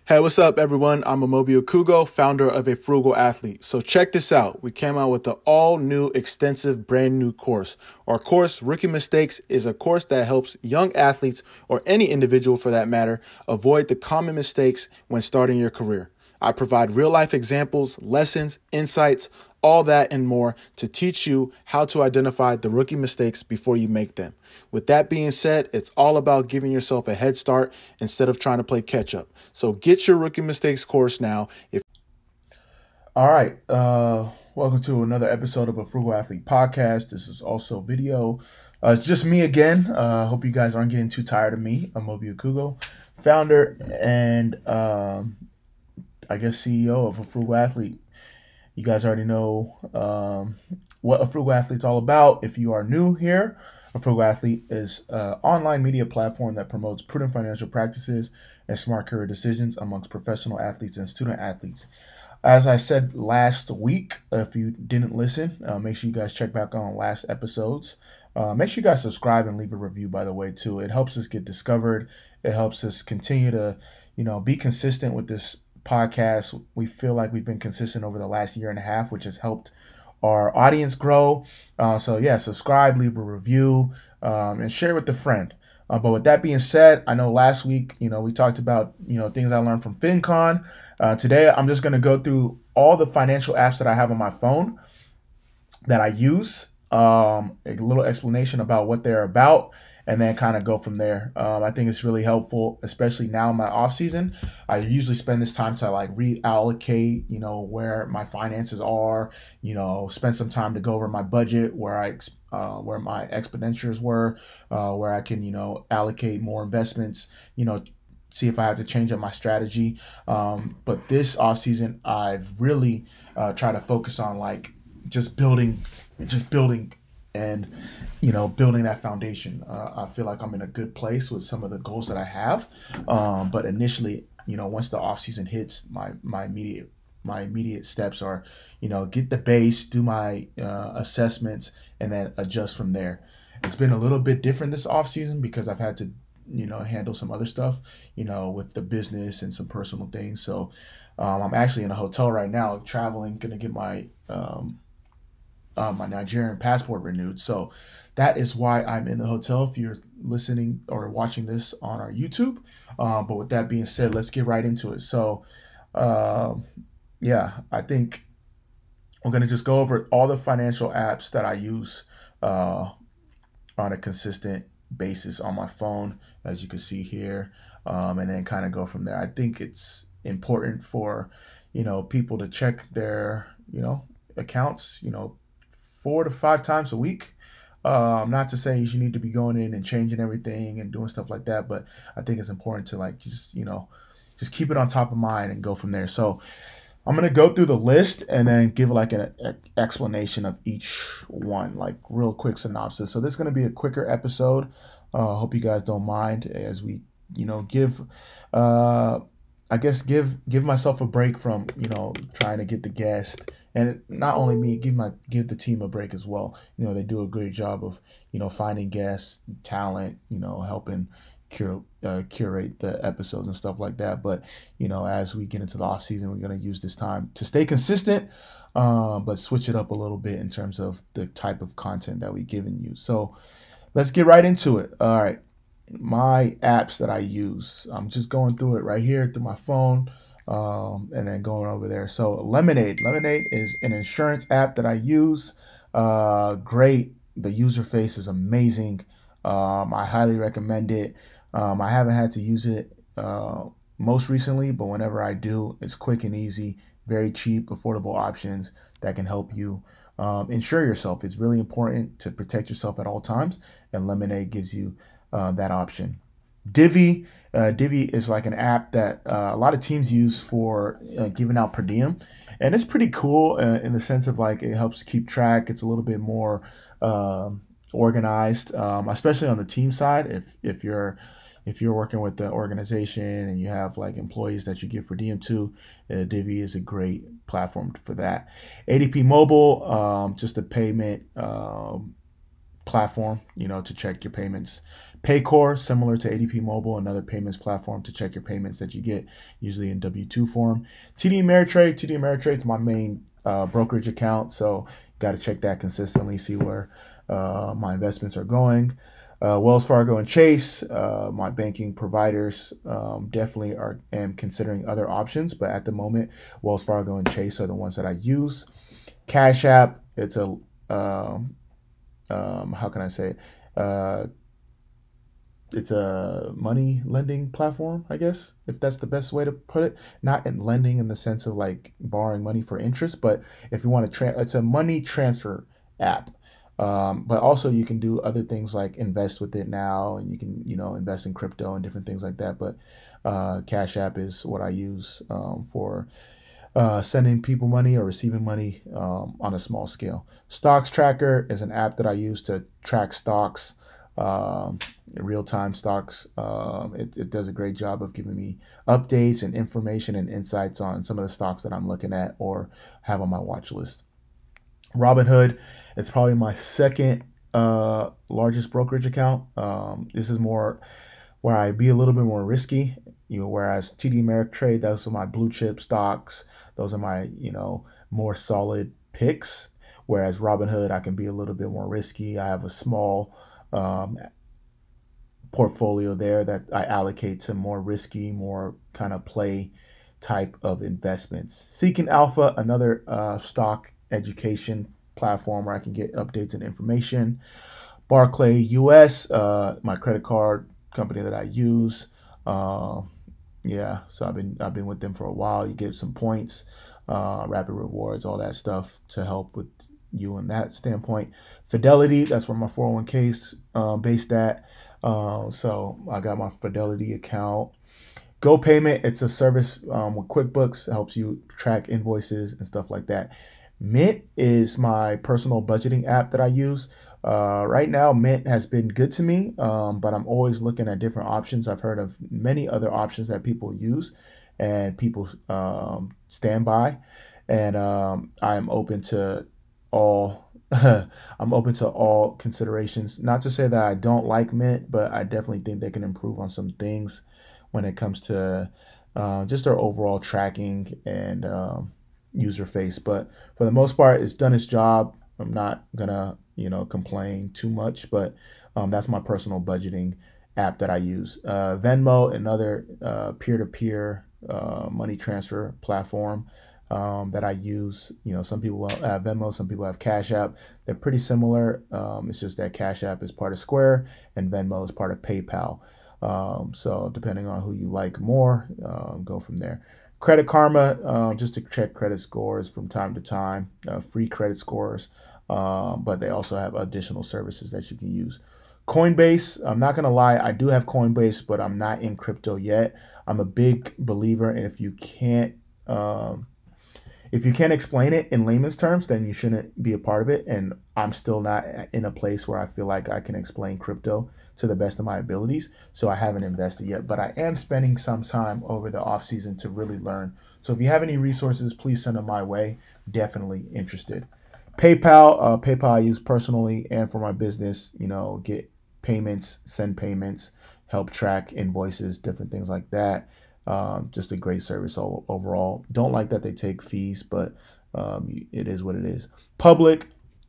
Hey, what's up, everyone? I'm Amobi Okugo, founder of A Frugal Athlete. So check this out. We came out with the all-new, extensive, brand-new course. Our course, Rookie Mistakes, is a course that helps young athletes, or any individual for that matter, avoid the common mistakes when starting your career. I provide real-life examples, lessons, insights, all that and more to teach you how to identify the rookie mistakes before you make them. With that being said, it's all about giving yourself a head start instead of trying to play catch up. So get your rookie mistakes course now. All right. Welcome to another episode of A Frugal Athlete podcast. This is also video. It's just me again. Hope you guys aren't getting too tired of me. I'm Amobi Okugo, founder and I guess CEO of A Frugal Athlete. You guys already know what A Frugal Athlete's all about. If you are new here, A Frugal Athlete is an online media platform that promotes prudent financial practices and smart career decisions amongst professional athletes and student athletes. As I said last week, if you didn't listen, make sure you guys check back on last episodes. Make sure you guys subscribe and leave a review, by the way, too. It helps us get discovered. It helps us continue to, be consistent with this podcast. We feel like we've been consistent over the last year and a half, which has helped our audience grow. So subscribe, leave a review, and share with a friend. But with that being said, I know last week, we talked about, things I learned from FinCon. Today, I'm just going to go through all the financial apps that I have on my phone that I use, a little explanation about what they're about, and then kind of go from there. I think it's really helpful, especially now in my off season. I usually spend this time to like reallocate, where my finances are, spend some time to go over my budget, where my expenditures were, where I can, allocate more investments, see if I have to change up my strategy. But this off season, I've really tried to focus on like just building and building that foundation. I feel like I'm in a good place with some of the goals that I have, but initially, once the off season hits, my immediate steps are get the base, do my assessments, and then adjust from there. It's been a little bit different this off season because I've had to handle some other stuff with the business and some personal things. So I'm actually in a hotel right now traveling, gonna get my Nigerian passport renewed. So that is why I'm in the hotel if you're listening or watching this on our YouTube. But with that being said, let's get right into it. So I think we're going to just go over all the financial apps that I use on a consistent basis on my phone, as you can see here, and then kind of go from there. I think it's important for, people to check their, accounts, 4 to 5 times a week. Not to say you need to be going in and changing everything and doing stuff like that, but I think it's important to like just keep it on top of mind and go from there. So I'm gonna go through the list and then give like an explanation of each one, like real quick synopsis. So this is gonna be a quicker episode. Hope you guys don't mind as we give give myself a break from trying to get the guest, and not only me, give the team a break as well. They do a great job of finding guests, talent, helping curate the episodes and stuff like that. But as we get into the off season, we're going to use this time to stay consistent, but switch it up a little bit in terms of the type of content that we're giving you. So let's get right into it. All right. My apps that I use. I'm just going through it right here through my phone, and then going over there. So Lemonade. Lemonade is an insurance app that I use. Great. The user face is amazing. I highly recommend it. I haven't had to use it most recently, but whenever I do, it's quick and easy, very cheap, affordable options that can help you insure yourself. It's really important to protect yourself at all times, and Lemonade gives you that option. Divvy. Divvy is like an app that a lot of teams use for giving out per diem, and it's pretty cool in the sense of like it helps keep track. It's a little bit more organized, especially on the team side. If you're working with the organization and you have like employees that you give per diem to, Divvy is a great platform for that. ADP Mobile, just a payment platform, to check your Paycor, similar to ADP Mobile, another payments platform to check your payments that you get, usually in W-2 form. TD Ameritrade. TD Ameritrade is my main brokerage account, so got to check that consistently, see where my investments are going. Wells Fargo and Chase, my banking providers, definitely am considering other options, but at the moment, Wells Fargo and Chase are the ones that I use. Cash App, it's a how can I say it? It's a money lending platform, I guess, if that's the best way to put it. Not in lending in the sense of like borrowing money for interest, but if you want to, it's a money transfer app. But also you can do other things like invest with it now, and you can, invest in crypto and different things like that. But Cash App is what I use for sending people money or receiving money on a small scale. Stocks Tracker is an app that I use to track stocks, um, real-time stocks. It does a great job of giving me updates and information and insights on some of the stocks that I'm looking at or have on my watch list. Robinhood, it's probably my second largest brokerage account. This is more where I be a little bit more risky. Whereas TD Ameritrade, those are my blue chip stocks. Those are my, more solid picks. Whereas Robinhood, I can be a little bit more risky. I have a small um, portfolio there that I allocate to more risky, more kind of play type of investments. Seeking Alpha, another stock education platform where I can get updates and information. Barclay US, my credit card company that I use. Uh, yeah, so I've been with them for a while. You get some points, rapid rewards, all that stuff to help with you in that standpoint. Fidelity, that's where my 401k is based at. So I got my Fidelity account. GoPayment, it's a service with QuickBooks. It helps you track invoices and stuff like that. Mint is my personal budgeting app that I use. Right now, Mint has been good to me, but I'm always looking at different options. I've heard of many other options that people use and people stand by, and I'm open to all. I'm open to all considerations. Not to say that I don't like Mint, but I definitely think they can improve on some things when it comes to just their overall tracking and user face. But for the most part, it's done its job. I'm not gonna, complain too much, but that's my personal budgeting app that I use. Venmo, another peer-to-peer money transfer platform that I use. Some people have Venmo, some people have Cash App. They're pretty similar. It's just that Cash App is part of Square and Venmo is part of PayPal. So depending on who you like more, go from there. Credit Karma, just to check credit scores from time to time, free credit scores, but they also have additional services that you can use. Coinbase, I'm not gonna lie, I do have Coinbase, but I'm not in crypto yet. I'm a big believer, and um, if you can't explain it in layman's terms, then you shouldn't be a part of it. And I'm still not in a place where I feel like I can explain crypto to the best of my abilities. So I haven't invested yet, but I am spending some time over the off season to really learn. So if you have any resources, please send them my way. Definitely interested. PayPal I use personally and for my business, get payments, send payments, help track invoices, different things like that. Just a great service overall. Don't like that they take fees, but it is what it is. Public.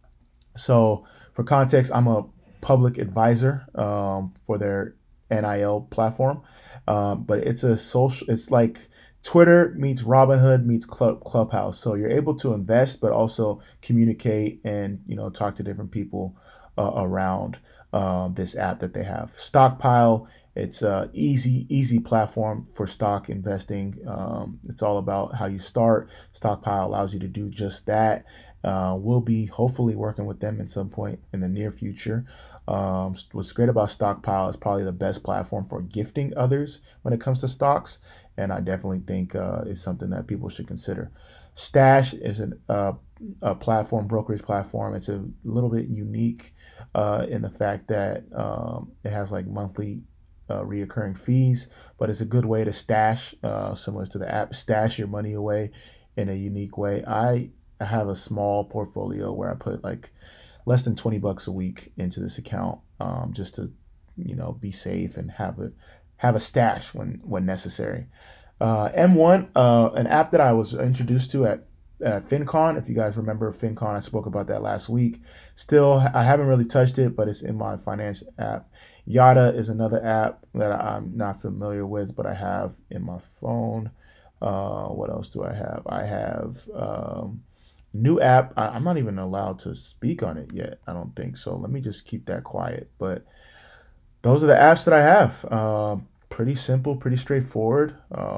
So for context, I'm a public advisor for their NIL platform, but it's a social. It's like Twitter meets Robinhood meets Clubhouse. So you're able to invest, but also communicate and talk to different people around this app that they have. Stockpile. It's a easy platform for stock investing. It's all about how you start. Stockpile allows you to do just that. We'll be hopefully working with them at some point in the near future. What's great about Stockpile is probably the best platform for gifting others when it comes to stocks, and I definitely think it's something that people should consider. Stash is a platform, brokerage platform. It's a little bit unique in the fact that it has like monthly reoccurring fees, but it's a good way to stash, similar to the app, stash your money away in a unique way. I have a small portfolio where I put like less than $20 a week into this account, just to be safe and have a stash when necessary. M1, an app that I was introduced to at FinCon. If you guys remember FinCon, I spoke about that last week. Still, I haven't really touched it, but it's in my finance app. Yada is another app that I'm not familiar with, but I have in my phone. What else do I have? I have new app. I'm not even allowed to speak on it yet. I don't think so. Let me just keep that quiet. But those are the apps that I have. Pretty simple, pretty straightforward.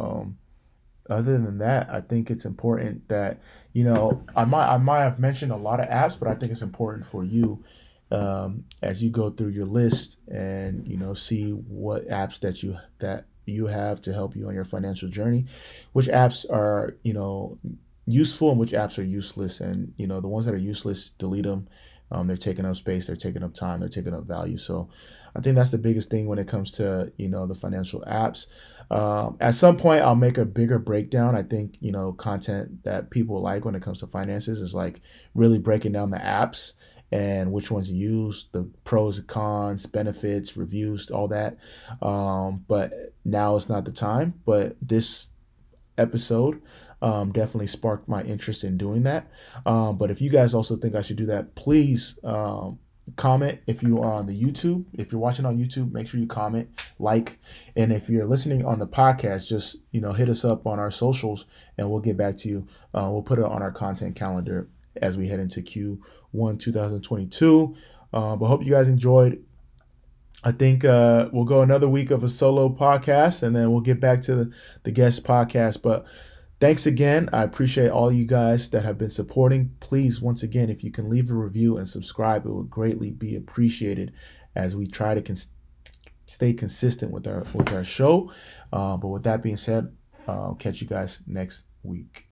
Other than that, I think it's important that I might have mentioned a lot of apps, but I think it's important for you as you go through your list and see what apps that you have to help you on your financial journey, which apps are useful and which apps are useless, and the ones that are useless, delete them. They're taking up space, they're taking up time, they're taking up value. So I think that's the biggest thing when it comes to the financial apps. At some point, I'll make a bigger breakdown. I think content that people like when it comes to finances is like really breaking down the apps and which ones you use, the pros and cons, benefits, reviews, all that. But now is not the time. But this episode definitely sparked my interest in doing that. But if you guys also think I should do that, please comment. If you are on the YouTube, if you're watching on YouTube, make sure you comment, like, and if you're listening on the podcast, just hit us up on our socials and we'll get back to you. We'll put it on our content calendar as we head into Q1 2022. But hope you guys enjoyed. I think we'll go another week of a solo podcast, and then we'll get back to the guest podcast. But thanks again. I appreciate all you guys that have been supporting. Please, once again, if you can leave a review and subscribe, it would greatly be appreciated as we try to stay consistent with our show. But with that being said, I'll catch you guys next week.